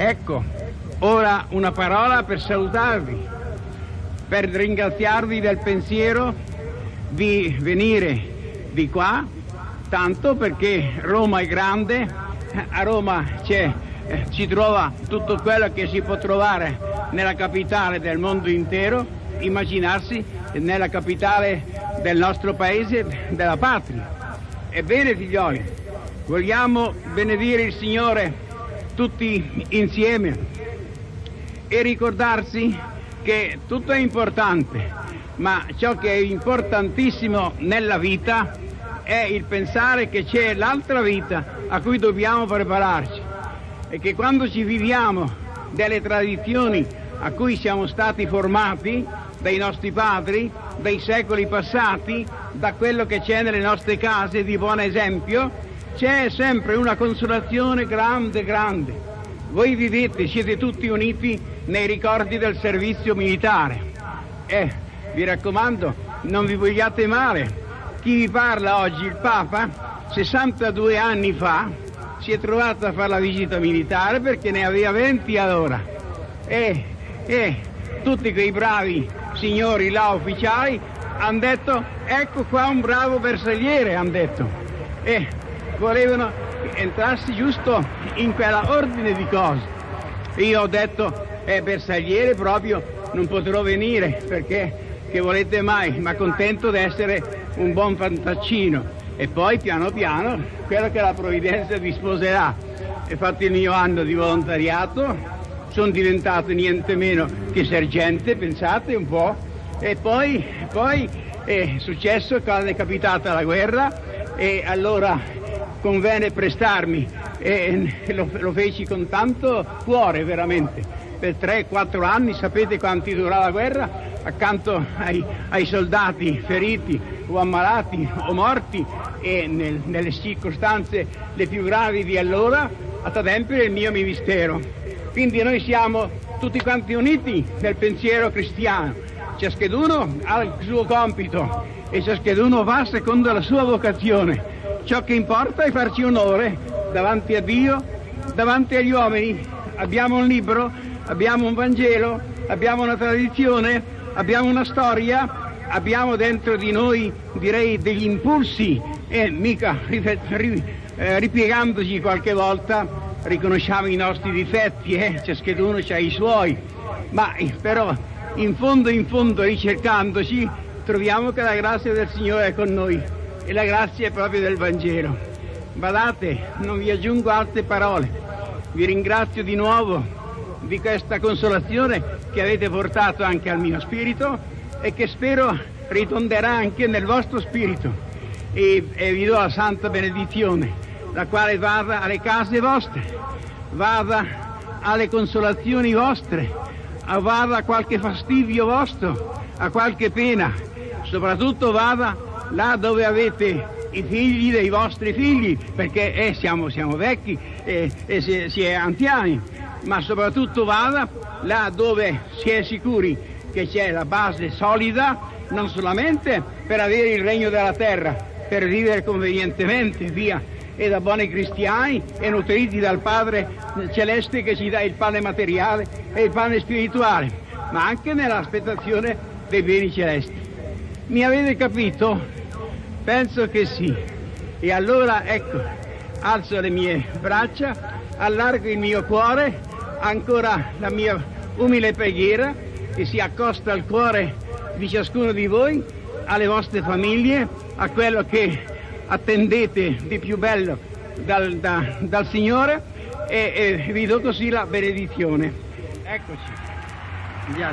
Ecco, ora una parola per salutarvi, per ringraziarvi del pensiero di venire di qua, tanto perché Roma è grande, a Roma si trova tutto quello che si può trovare nella capitale del mondo intero, immaginarsi nella capitale del nostro paese, della patria. Ebbene, figlioli, vogliamo benedire il Signore tutti insieme e ricordarsi che tutto è importante, ma ciò che è importantissimo nella vita è il pensare che c'è l'altra vita a cui dobbiamo prepararci e che quando ci viviamo delle tradizioni a cui siamo stati formati dai nostri padri, dai secoli passati, da quello che c'è nelle nostre case di buon esempio, c'è sempre una consolazione grande, grande. Voi vivete, siete tutti uniti nei ricordi del servizio militare. Vi raccomando, non vi vogliate male. Chi vi parla oggi, il Papa, 62 anni fa, si è trovato a fare la visita militare perché ne aveva 20 allora. Tutti quei bravi signori là ufficiali hanno detto: ecco qua un bravo bersagliere, hanno detto. E volevano entrarsi giusto in quella ordine di cose. Io ho detto: bersagliere proprio non potrò venire perché che volete mai, ma contento di essere un buon fantaccino. E poi piano piano quello che la provvidenza disposerà. Ho fatto il mio anno di volontariato, sono diventato niente meno che sergente, pensate un po', e poi è successo quando è capitata la guerra e allora convenne prestarmi e lo feci con tanto cuore veramente. Per 3-4 anni, sapete quanti durò la guerra, accanto ai soldati feriti o ammalati o morti e nelle circostanze le più gravi di allora ad adempiere il mio ministero. Quindi noi siamo tutti quanti uniti nel pensiero cristiano, ciascheduno ha il suo compito e ciascheduno va secondo la sua vocazione. Ciò che importa è farci onore davanti a Dio, davanti agli uomini. Abbiamo un libro, abbiamo un Vangelo, abbiamo una tradizione, abbiamo una storia, abbiamo dentro di noi, direi, degli impulsi e mica ripiegandoci qualche volta riconosciamo i nostri difetti, ciascheduno ha i suoi, ma però in fondo ricercandoci troviamo che la grazia del Signore è con noi e la grazia è proprio del Vangelo. Badate, non vi aggiungo altre parole, vi ringrazio di nuovo di questa consolazione che avete portato anche al mio spirito e che spero ritonderà anche nel vostro spirito e vi do la santa benedizione, la quale vada alle case vostre, vada alle consolazioni vostre, vada a qualche fastidio vostro, a qualche pena, soprattutto vada là dove avete i figli dei vostri figli, perché siamo vecchi e si è anziani, ma soprattutto vada là dove si è sicuri che c'è la base solida, non solamente per avere il regno della terra, per vivere convenientemente, via, e da buoni cristiani e nutriti dal Padre Celeste che ci dà il pane materiale e il pane spirituale, ma anche nell'aspettazione dei beni celesti. Mi avete capito? Penso che sì. E allora ecco, alzo le mie braccia, allargo il mio cuore, ancora la mia umile preghiera che si accosta al cuore di ciascuno di voi, alle vostre famiglie, a quello che attendete di più bello dal Signore e vi do così la benedizione. Eccoci.